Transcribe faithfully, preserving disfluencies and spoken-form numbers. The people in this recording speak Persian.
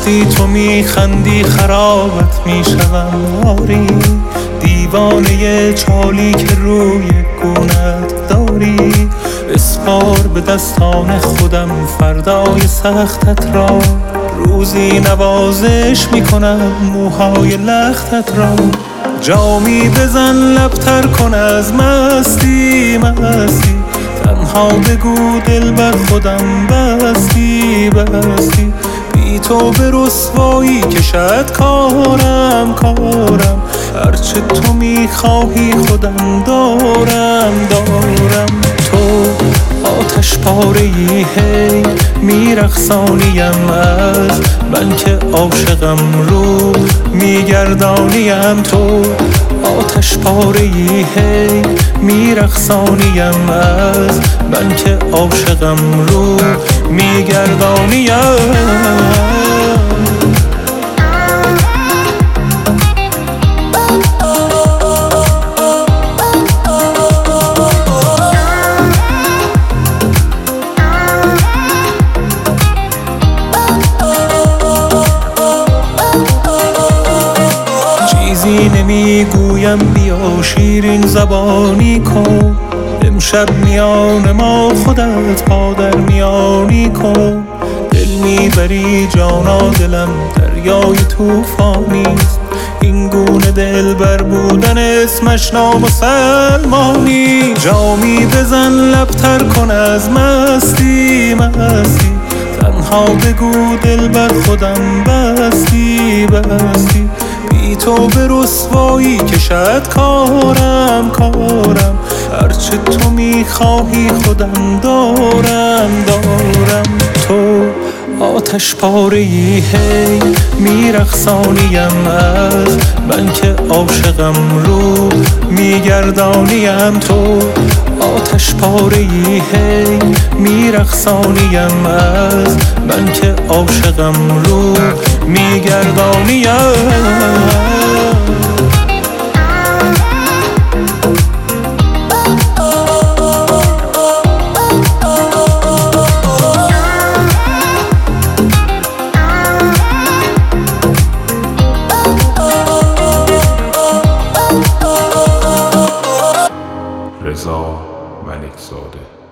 وقتی تو میخندی خرابت میشوم آری، دیوانه چالی که روی گونت داری. بسپار به دستان خودم فردای سختت را، روزی نوازش میکنم موهای لختت را. جامی بزن لبتر کن از مستی مستی، تنها بگو دل بر خودم بستی بستی. بی تو به رسوایی کشد کارم کارم، هرچه تو میخواهی خودم دارم دارم. تو آتش پاره‌ای هی میرقصانیم از من که عاشقم رو میگردانیم. تو آتش پاره‌ای هی میرقصانیم از من که عاشقم رو میگردانیم. چیزی نمیگویم بیا شیرین زبانی کن، امشب میان ما خودت پا در میانی کن. دل میبری جانا دلم دریای توفانیست، این گونه دل بر بودن اسمش نامسلمانی. جامی بزن لبتر کن از مستی مستی، تنها بگو دل بر خودم بستی بستی. بی تو به رسوایی کشد کارم کارم، هرچه تو میخواهی خودم دارم دارم. تو آتش پاره‌ای هی میرقصانیم از من که عاشقم رو میگردانیم. تو آتش پاره‌ای هی میرقصانیم از من که عاشقم رو میگردانیم. رضا ملکزاده.